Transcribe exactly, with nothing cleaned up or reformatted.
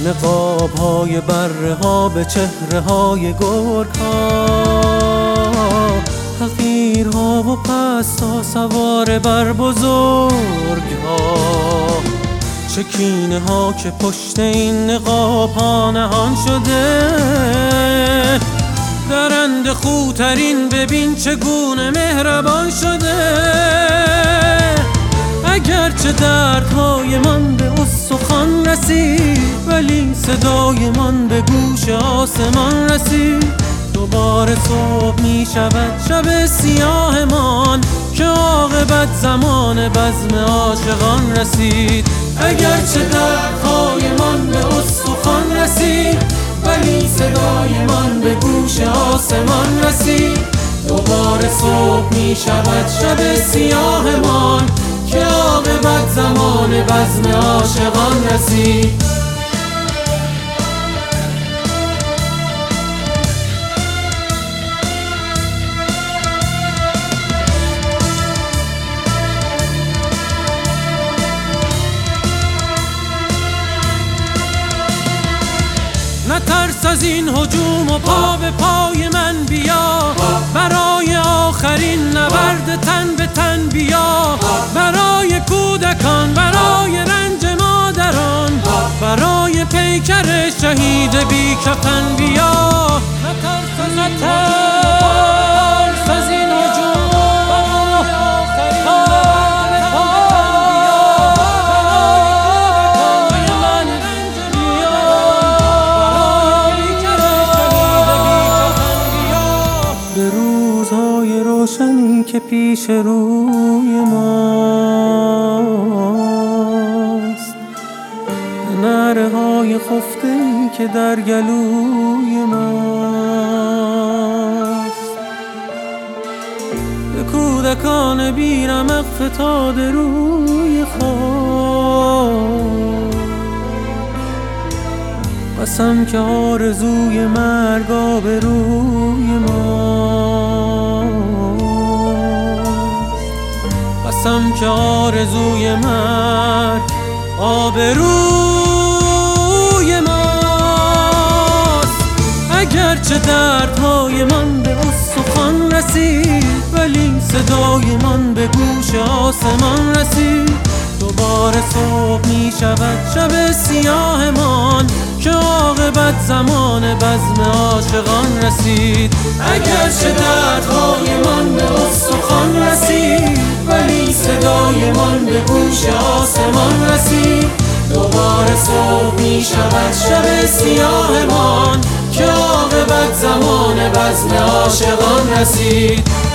نقاب های بره ها به چهره های گرگ ها، حقیرها و پستا سوار بر بزرگ ها. چه کینه ها که پشت این نقاب ها نهان شده، درنده خوترین ببین چگونه مهربان شده. اگرچه دردهای من به استخوان رسید، ولی صدای من به گوش آسمان رسید. دوباره صبح می شود شب سیاه من، که عاقبت زمان بزم عاشقان رسید. اگرچه دردهای من به استخوان رسید، ولی صدای من به گوش آسمان رسید. دوباره صبح می شود شب سیاه من، که عاقبت زمان بزم عاشقان رسید. نترس از این هجوم و پا به پای من بیا، برای آخرین نبرد تن به تن بیا. برای کودکان، برای رنج مادران، برای پیکر شهید بی کفن بیا. نترس از نترس از این هجوم برای آخرین روشنی که پیش روی ماست، نره های خفته‌ای که در گلوی ماست. به کودکان بیرمق فتاده روی خاک، قسم که آرزوی مرگ آبروی ماست. قسم که آرزوی مرگ آبروی ماست. اگرچه دردهای من به استخوان رسید، ولی صدای من به گوش آسمان رسید. دوباره صبح می شود شب سیاه من، که عاقبت زمان بزم عاشقان رسید. اگرچه دردهای من به استخوان رسید، ولی صدای من به گوش آسمان رسید. دوباره صبح می شود شب سیاه من، که عاقبت زمان بزم عاشقان رسید.